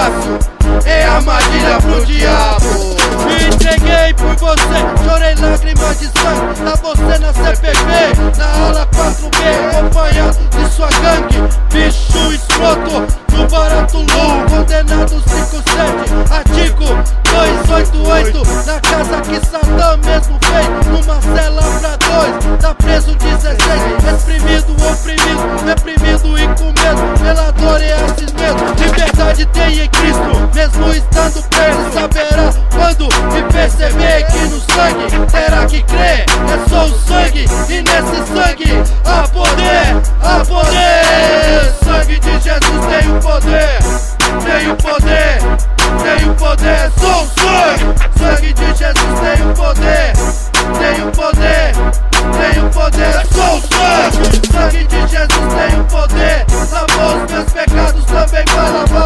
fácil, é armadilha pro diabo. Me entreguei por você, chorei lágrimas de sangue. Tá você na CPB, na aula 4B, acompanhado de sua gangue. Bicho escroto, no barato louco, condenado 57, artigo 288. Na casa que Satã mesmo fez, numa cela pra dois, tá preso 16. Exprimido, oprimido, reprimido e com medo, pela dor e esses medos. Liberdade tem em Cristo, mesmo estando preso. Saberá quando me perceber que no sangue terá que crer. É só o sangue, e nesse sangue há poder, há poder. Sangue de Jesus tem o poder, tem o poder, tem o poder. Sou o sangue, sangue de Jesus tem o poder, tem o poder, tem o poder. Sou o sangue, sangue de Jesus tem o poder. Lavou os meus pecados, também vai lavar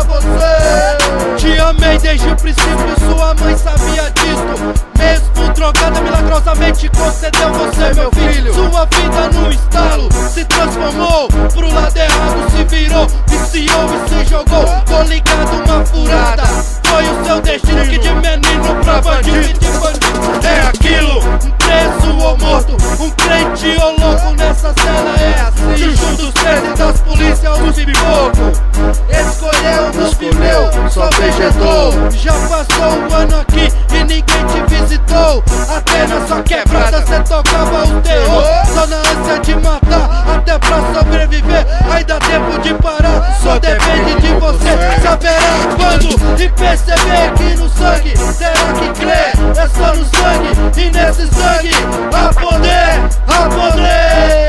você. Te amei desde o princípio, sua mãe sabia disso. Mesmo drogada, milagrosamente concedeu você, meu filho. Sua vida num estalo se transformou pro lado errado, se virou, viciou e se jogou. Tô ligado, uma furada foi o seu destino, que de menino pra bandido e de bandido é aquilo. Um preso ou morto, um crente ou louco, nessa cena é assim. Juju dos 13 das polícias, os pipoco. Escolheu, não viveu, só vegetou. Já passou um ano aqui e ninguém te visitou. Até na sua quebrada cê tocava o terror, só na ânsia de matar, até pra sobreviver. Ainda dá tempo de parar, só depende de você. Saberá quando e perceber que no sangue terá que crer. É só no sangue, e nesse sangue há poder, há poder.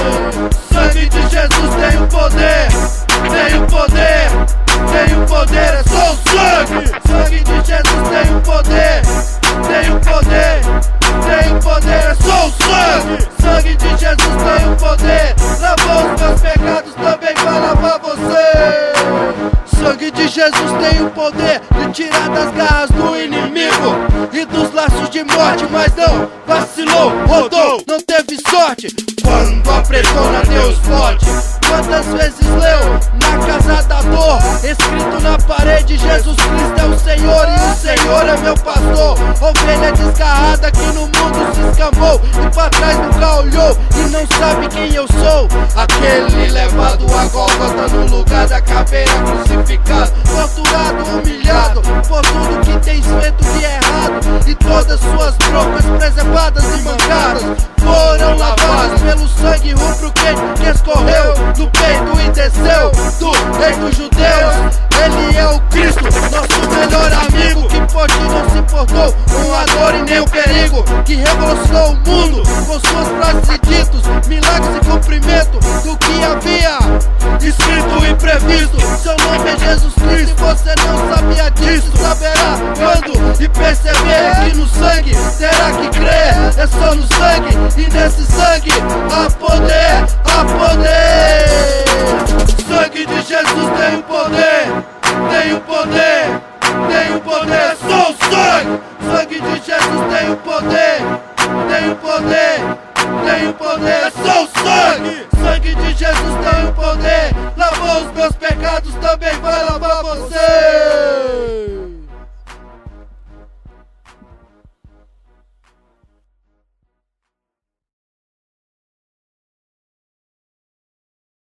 Sangue de Jesus tem o poder, tem o poder, tem o poder. É só o sangue, sangue de Jesus tem o poder, tem o poder, tem o poder. É só o sangue, sangue de Jesus tem o poder. Lavou os meus pecados, também vai lavar você. Sangue de Jesus tem o poder de tirar das garras do inimigo e dos laços de morte, mas não vacilou, rodou, não teve sorte. Quando apertou na Deus forte, quantas vezes leu na casa da dor, escrito na parede: Jesus Cristo é o Senhor e o Senhor é meu pastor. Ovelha desgarrada que no mundo se escamou e pra trás nunca olhou e não sabe quem eu sou. Aquele levado a Gólgota no lugar da caveira, crucificado, torturado, humilhado por tudo que tens feito de errado, e todas suas trocas preservadas e mancadas foram lavadas pelo sangue rubro que escorreu do peito e desceu do rei dos judeus. Ele é o Cristo, nosso melhor amigo, que por ti não se importou com a dor e nem o perigo, que revolucionou o mundo com suas frases e ditos, milagres e cumprimento do que havia escrito e previsto. Seu nome é Jesus Cristo e você não sabia disso. Saberá quando e perceber que no sangue terá que crer. É só no sangue, e nesse sangue há poder, há poder. Sangue de Jesus tem o poder, tem o poder, tem o poder. É só o sangue, sangue de Jesus tem o poder, tem o poder, tem o poder. É só o sangue, sangue de Jesus tem o poder.